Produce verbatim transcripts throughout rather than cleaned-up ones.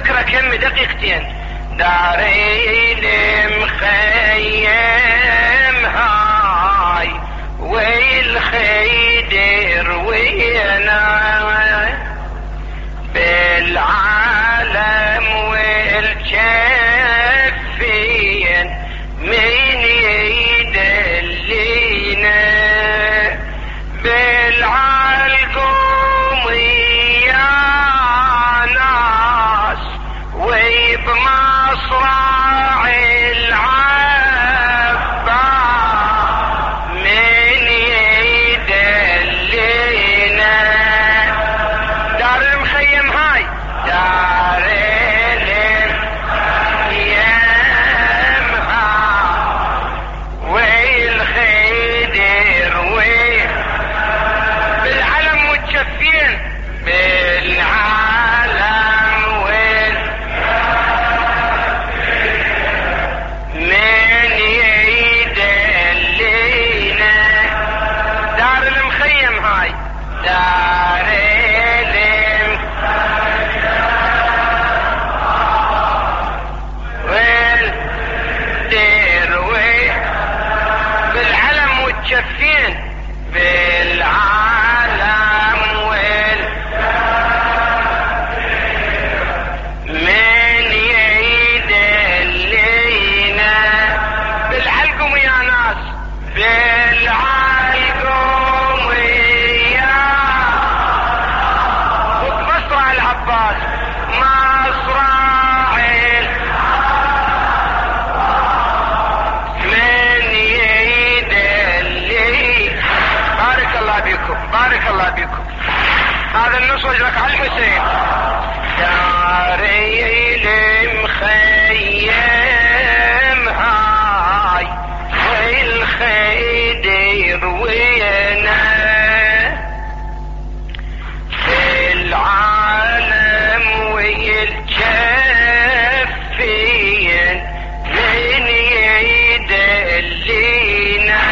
ذكرى كم دقيقتين. داري المخيم هاي والخيدر وينا بالعالم والكفين من يدلينا بالعالقوم يا ناس وبمصرع العبا من يدلينا. دار المخيم هاي دار المخيم والخيدر بالعلم متشفين بالعالم وال من يدلينا. دار المخيم هاي دار المخيم والدير بالعلم متشفين بالعالم وال من يدلينا بالعلقم يا ناس بالعلقم يا وبمصرع العباس مصرع من يدلي. بارك الله بكم بارك الله بكم. هذا النص وجهك على الحسين. داري المخيم هاي والخيدر وينا في العالم والكفين من يدلينا.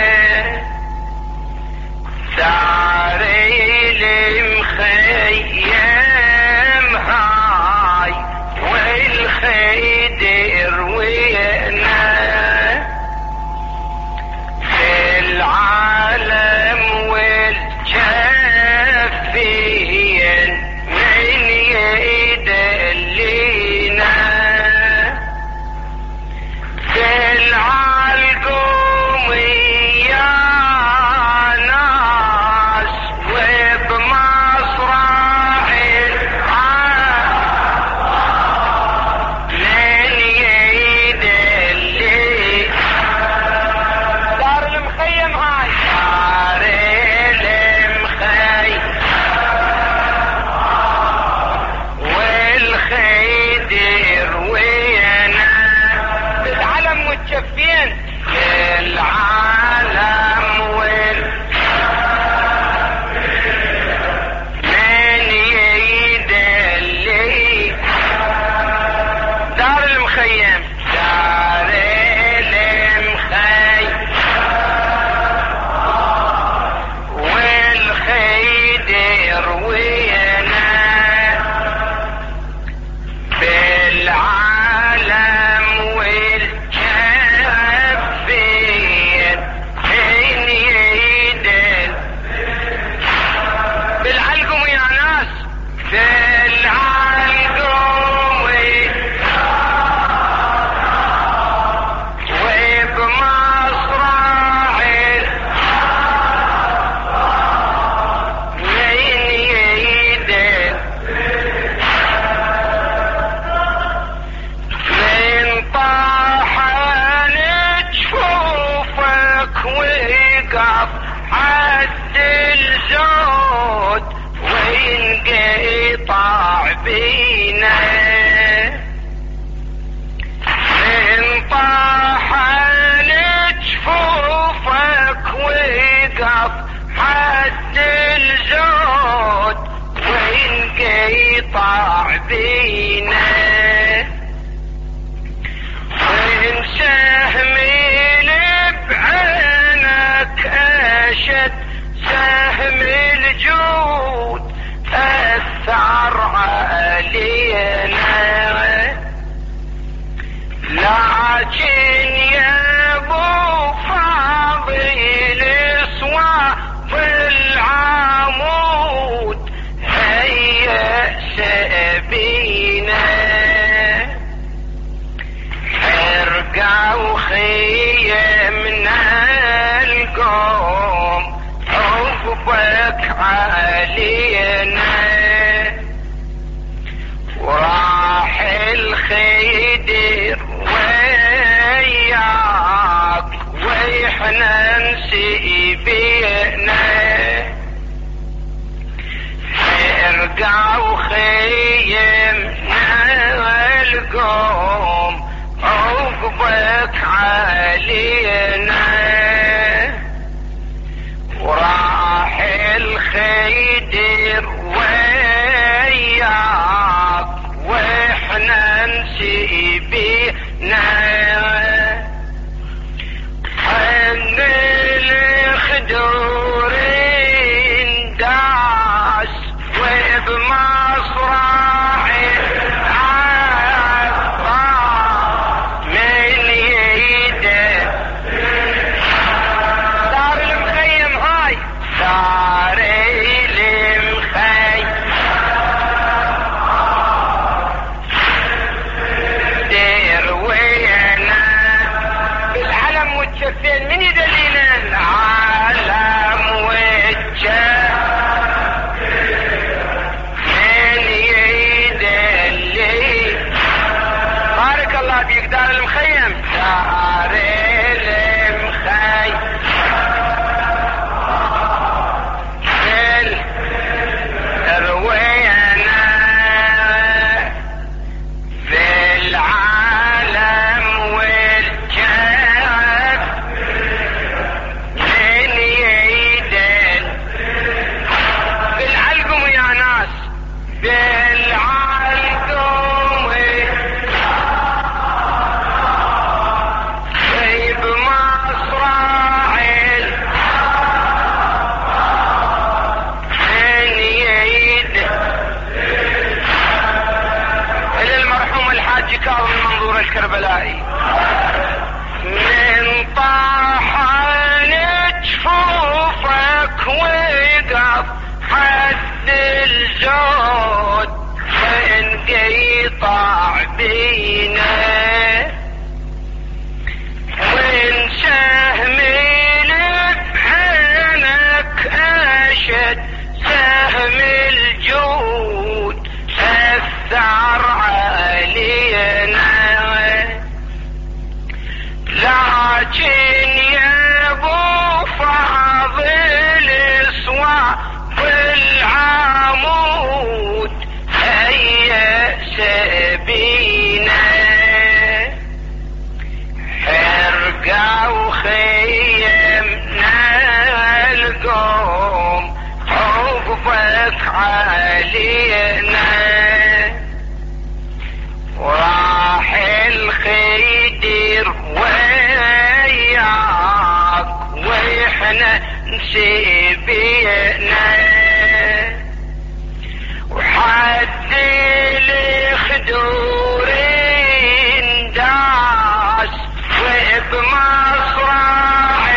داري المخيم هاي والخيدر وينا في العالم والكفين من يدلينا في العالقوم يا ناس وبمصرع العالم من يدلي. دار المخيم هاي دار المخيم والخيدر وينا بالعلم متشفين بالعالم وال من يدلي. دار المخيم دار المخيم والخيدر وينا بالعالم والكفين من يدل بالعلقم يا ناس بالعلقم وبمصرع من يدل من طاحن جفوفك وقف حد الزود وينقطع بينا. من طاحن جفوفك وقف حد الزود وينقطع بينا. وين سهم بعينك اشد سهم الجود اثر علينا. لكن يا ابو فاضل صواف العمود هيا سبينا حرقة وخيمنا القوم عقبك علينا وراح الخيدر وياك وإحنا نسيبنا حرقة وخيمنا القوم عقبك علينا وراح الخيدر وياك واحنا نسيبنا حن الخدور انداس وبمصراع العطار من يده دار المخيم هاي دار المخيم دير وينا بالعلم والجفين من يدلينا العلم والجف من يدلي بارك الله بيك دار المخيم دار المخيم روينا في العالم والجف من يدل بالعلقم يا ناس بالعلقم طيب مصراع من يدل إلى المرحوم الحاج كاظم المنظور الكربلائي من طاحن جفوفك وقف حد الزود وانقطع بينا وان سهم بعينك اشد سهم الجود اثر علينا لكن يا ابو فاضل صواف العمود هيا سبينا حرقة وخيمنا القوم عقبك علينا وراح الخيدر وياك واحنا نسيبنا وحد الخدور انداس وبمصراع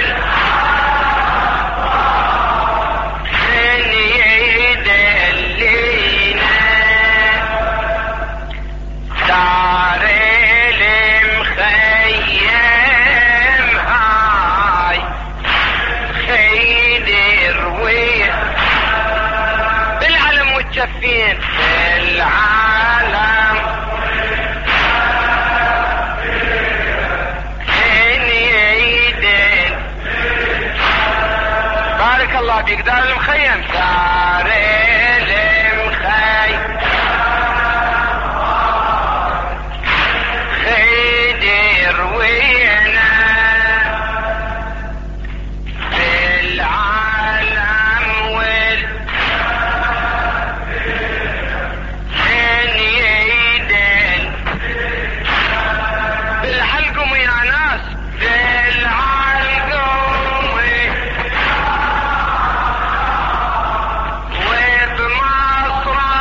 من يدلينا دار المخيم هاي خيدر ويا بالعلم والجفين بالعلم من يدل بارك الله بيك دار المخيم دار المخيم خيدر وينا بالعالم وال من يدل بالعلقم يا ناس بالعلقم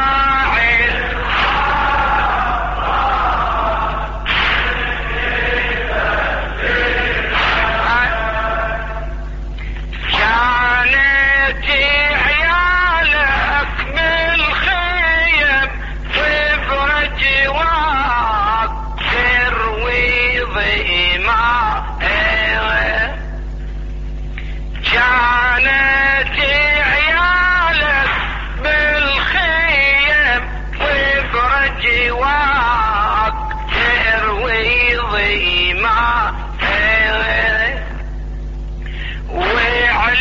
وبمصراع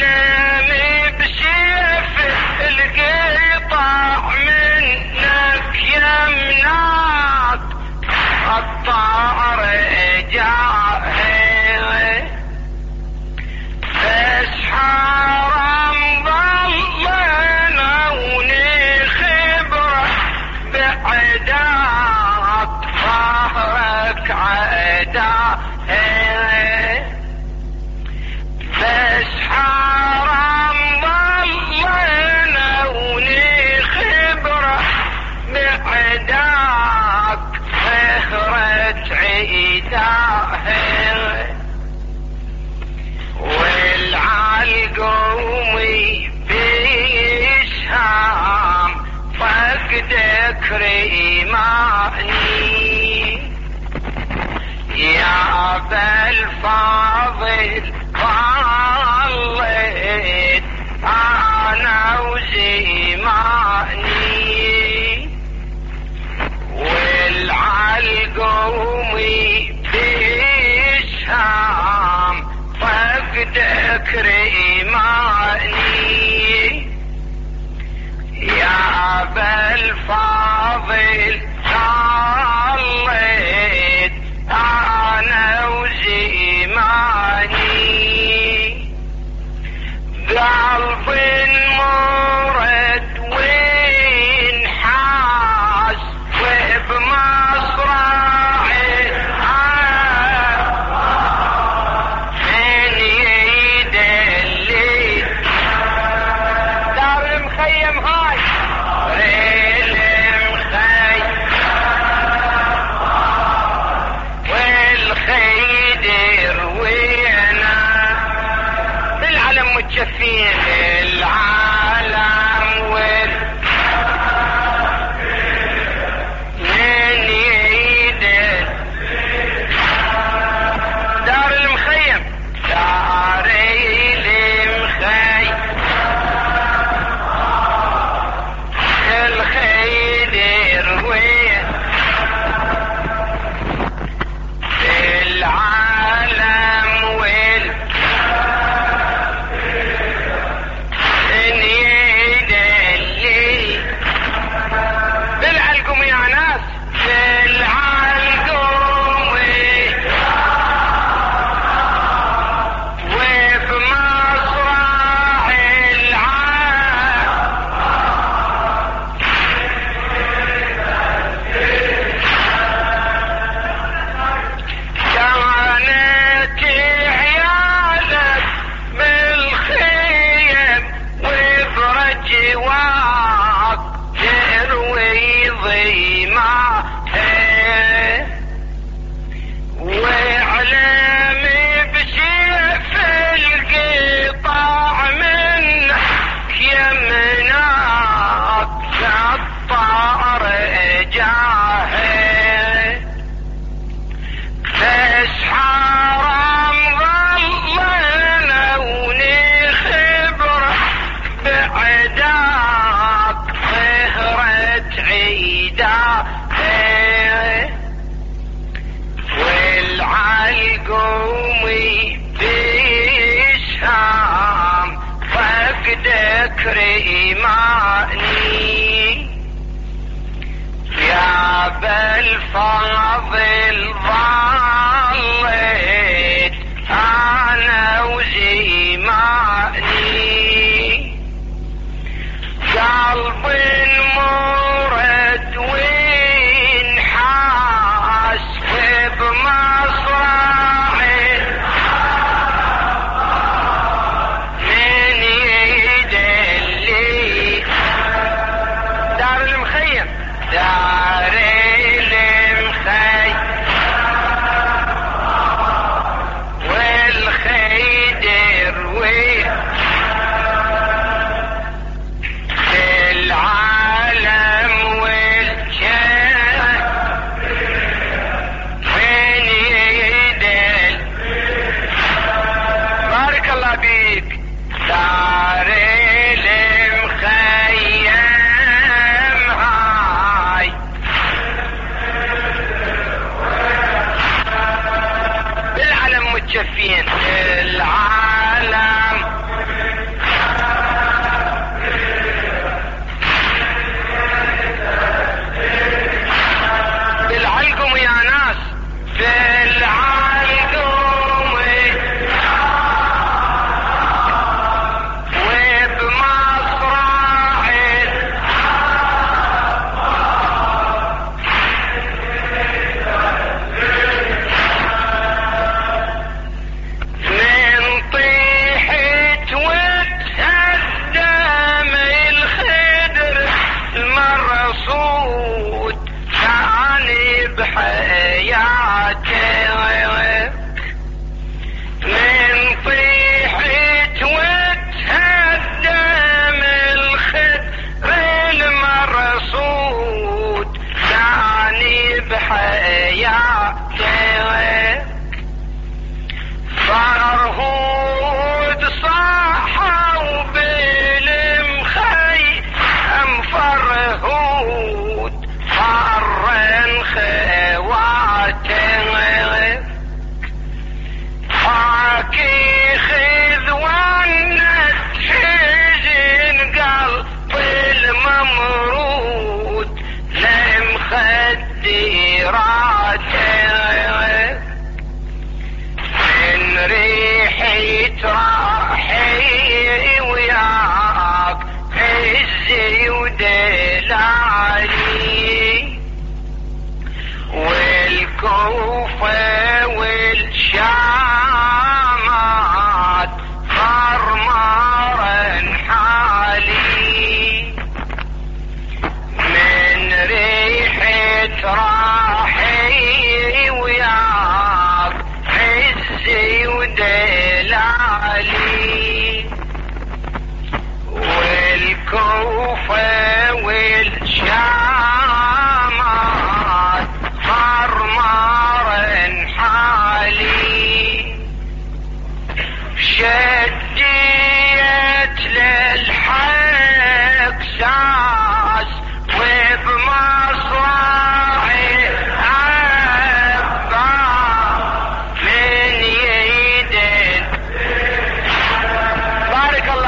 وعلمي بسيف القطع منك يمناك الطار جاهل بس حرام ضلنا ونخبره بعداك ظهرك عداه بس حرام ضلنا ونخبره بعداك ظهرت عداه والعالقومي بيشهام فقدك ريماني يا أبا الفاضل ضليت أنا وزماني والعالقومي بيشهام فقدك ريماني يا أبا الفاضل ضليت أنا وزماني قلب مرد وينحاس وبمصراعي من يد الليل دار المخيم هاي ريل مخيم والخيدر وينا بالعلم متشفين العالم وال من يد دار المخيم دار المخيم الخيدر وين العالم وال من يد الليل بالعلقم يا ناس بالعلقم وفي مصرع العالم كانت عيالك بالخيم وبرجواك تروي ضيمه وعلمي بسيف القطاع منك يمناك الطار جاهل بس حرام ظلنا ونخبره بعداك ظهرت عيداه والعالقومي بيشهام فقدك ريماني يا أبا الفاضل ضليت أنا وزماني قلب مرد وينحاس بمصراعي من يد الليل دار المخيم دار المخيم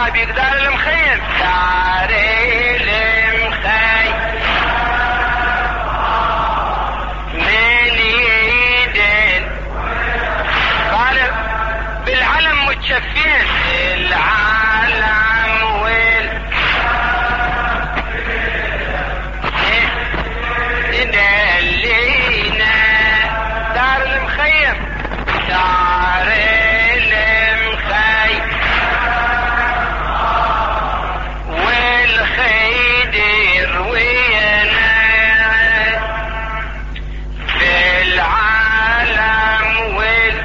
الله بيك. دار المخيم، دار المخيم من يدين قال بالعلم متشفين، العالم وال دلينا. دار المخيم، دار المخيم والخيدر وينا في العالم وال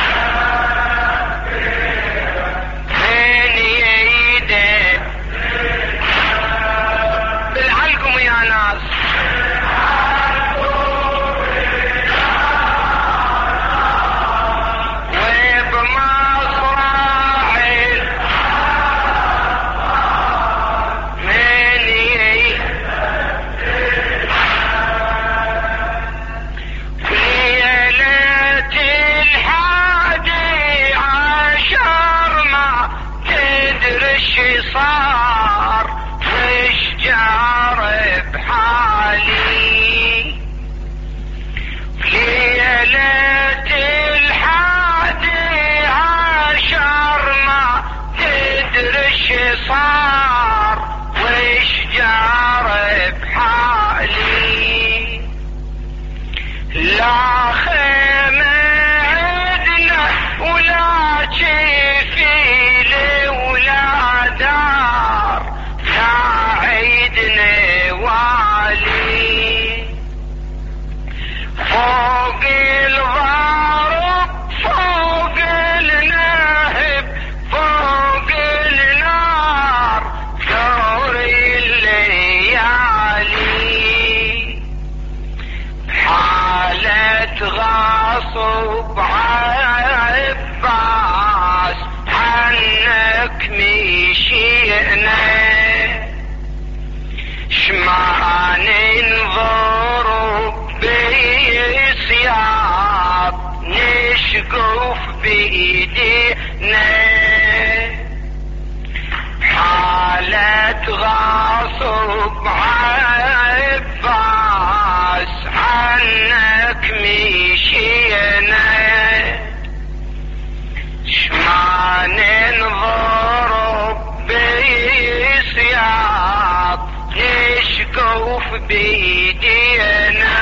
من يدين بالعلكم يا ناس. صار وش جار بحالي ليلة الحادي عشر ما تدرش صار وش جار بحالي. لا خيمة عدنا ولا شفيل ولا دار، لا عيدنا والي فوق الضارب فوق النهب فوق النار دور الليالي. حالة غاصب عباس عنك مشينا، شما ننظر بسياط نشقف بإيدينا. حالة غاصب عباس عنك مشينا، شما ننظر بسياط نشقف بيدينا.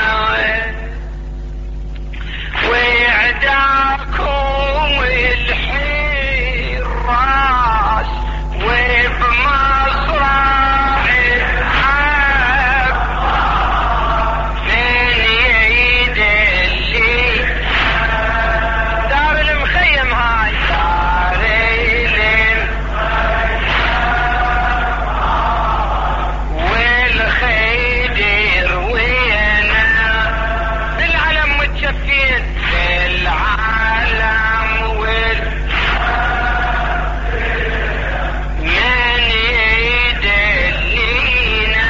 وعداكم الحراس وبمصرع الحب من يد اللي. دار المخيم هاي، دار والخيدر وينا بالعلم متشفين، بالعالم وال من يدلينا.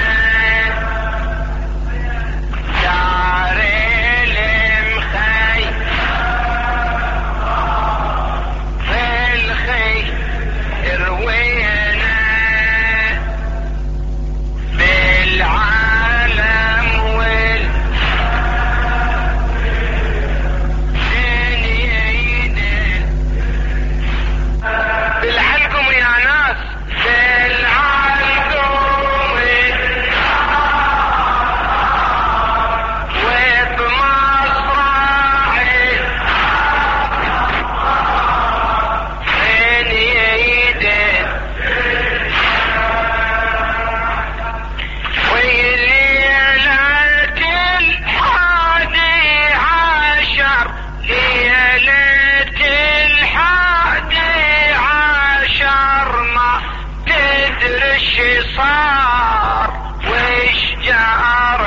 دار المخيم في الخير وينا بالعالم وال من يدل بالعلكم يا ناس، بالعلكم وبمصرع من يدل وليلة الحادي عشر، ليلة الحادي عشر ما تدرش صار وش جار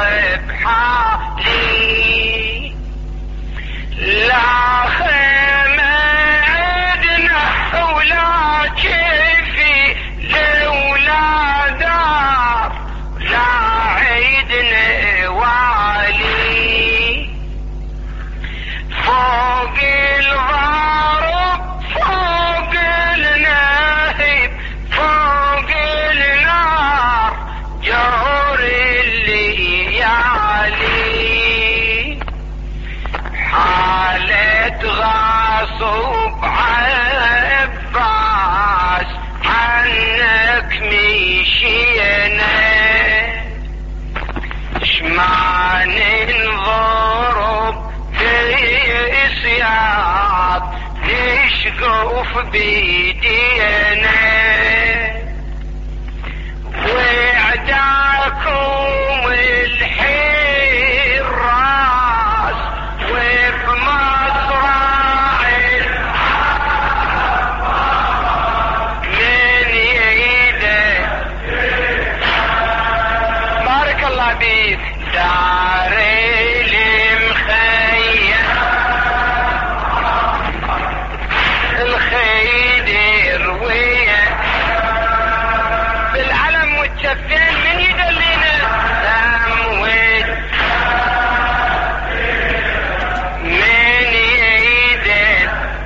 بحالي. لا خيمة عدنا ولا كيفي لولا دار، لا عيدنا والي فوق الضارب فوق النهب فوق معطوف بيدينا وعداكم الحير راس وبمصرع من يده. بارك الله بيك. دار المخيم الخيدر ويا بالعلم متشفين من يدلينا تموت من يده.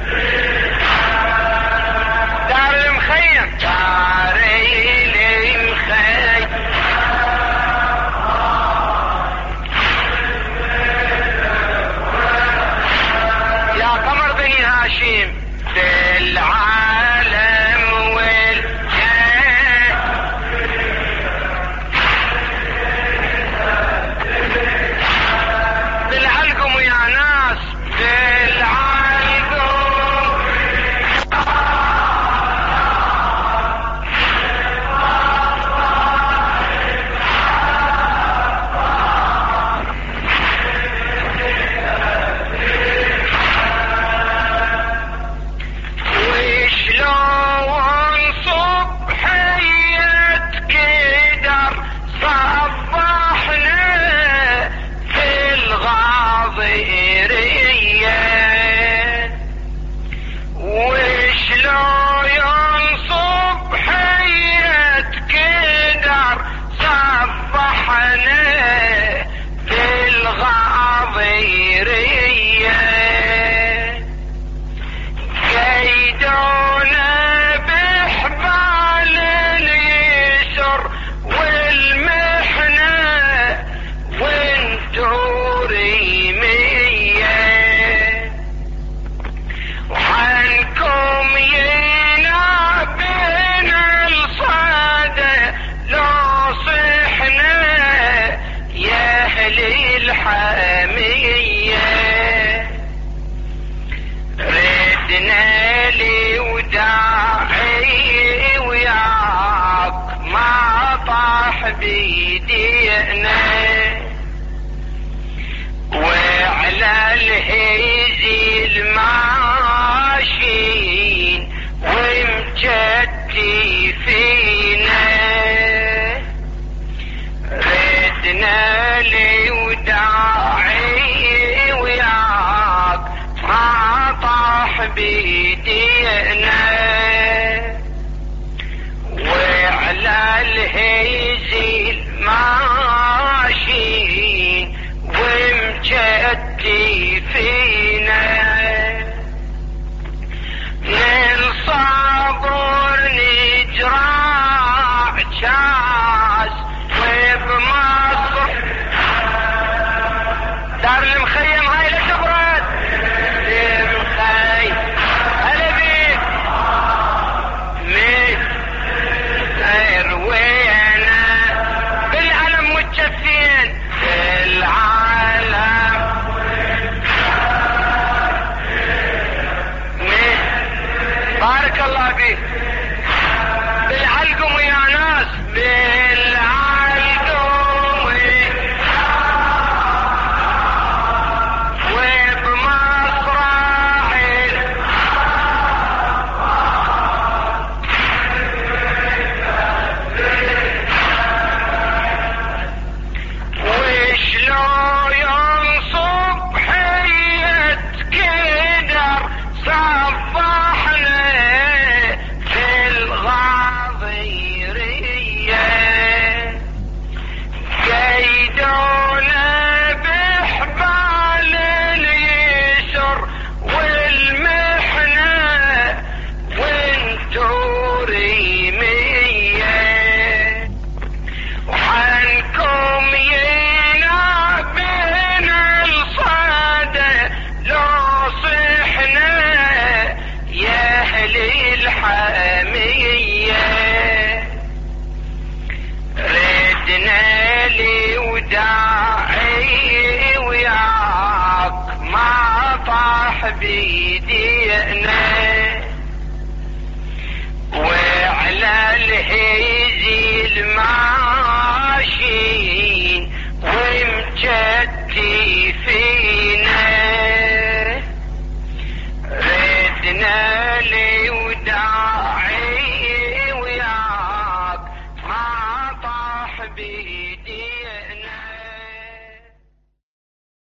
دار المخيم دار المخيم يا قمر بني هاشم بالعالم والجاه بالعلقم يا ناس بالعلقم وشلون صبحية كدر صبحنا في الغاضرية. وشلون صبحية كدر صبحنا في الغاضرية. كيدونا بحبال اليسر والمحنة وانتو ريمية. وعنكم ينا بين الصادة لو صحنا يا اهل الحامية. ردنا لي وداعي وياك ما طاح بيدينا. وعلى الهيزي الماشين ومجدي فينا. ردنا لي وداعي وياك ما طاح بيدينا. وعلى الهيزي الماشين ومجدي فينا. من صبر نجراع جاز وبمصر. دار المخيم هاي لا تبرد. المخيم هلا بيك ميت وينا بالعلم متشفين بالعلم به